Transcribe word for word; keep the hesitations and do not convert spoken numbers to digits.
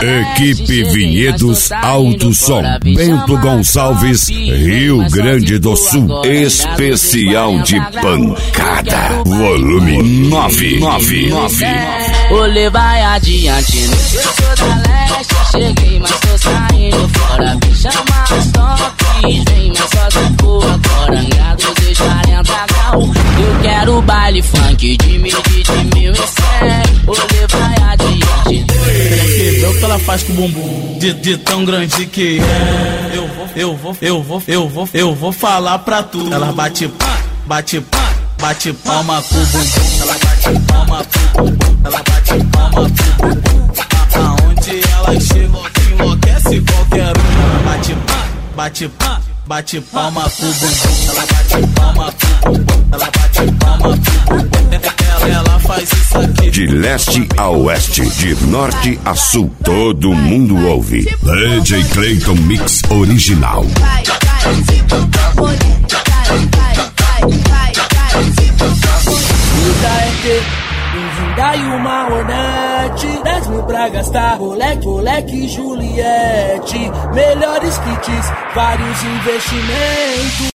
Equipe Vinhedos Alto Som, Bento Gonçalves, Rio Grande do Sul. Especial de pancada. Volume nove nove nove. Olê, vai adiante. Eu sou da leste, cheguei, mas tô saindo fora. Me chama as toques, vem, mas só se for agora. Angados e quarenta graus. Eu quero baile funk de mil, de, de mil e cem. Olê, vai adiante. Vê o que ela faz com o bumbum de, de tão grande que é. Eu vou, eu vou, eu vou, eu vou, eu vou falar pra tu. Ela bate pá, bate pá, bate palma com o bumbum. Ela bate palma com o bumbum. Ela bate palma com o bumbum. Aonde ela chega, enlouquece qualquer um. Ela bate pá, bate pá, bate palma com o bumbum. Ela bate palma com o bumbum. Ela bate palma com o bumbum. Ela, ela faz isso aqui. De leste a oeste, de norte a sul, todo mundo ouve. D J Clayton Mix Original. Vai, vai, se vai, vai, vai, Vida é ter um Hyundai e uma Hornet, dez mil pra gastar, moleque, moleque Juliette, melhores kits, vários investimentos.